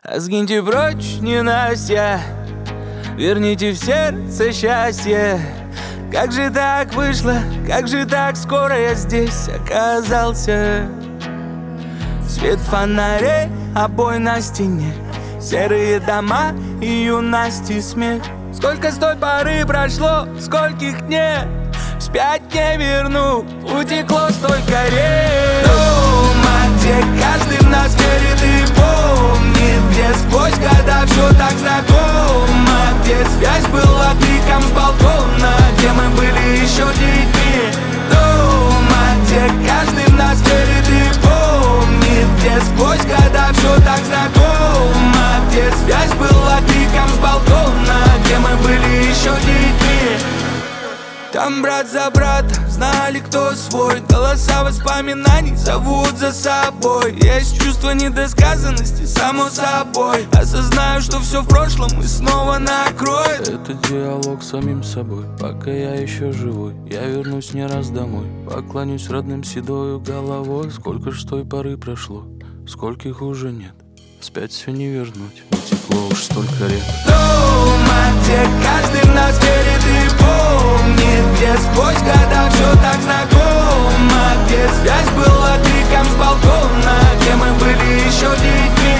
Сгиньте прочь, ненастья, верните в сердце счастье. Как же так вышло, как же так скоро я здесь оказался? Свет фонарей, обои на стене, серые дома и юности смех. Сколько с той поры прошло, скольких нет, вспять не верну, утекло столько рек. Дома, где каждый в нас верит и помнит, где сквозь года все так знакомо, где связь была криком с балкона, где мы были еще детьми. Дома, где каждый в нас верит и помнит, где сквозь года все так знакомо, где связь была криком с балкона, где мы были еще детьми. Там брат за брата, знали, кто свой. Голоса воспоминаний зовут за собой. Есть чувство недосказанности, само собой. Осознаю, что все в прошлом и снова накроет. Это диалог с самим собой. Пока я еще живой, я вернусь не раз домой. Поклонюсь родным седою головой. Сколько ж с той поры прошло, скольких уже нет, вспять все не вернуть, утекло уж столько лет. Дома, где каждый в нас верит и помнит, где сквозь года все так знакомо, где связь была криком с балкона, где мы были еще детьми.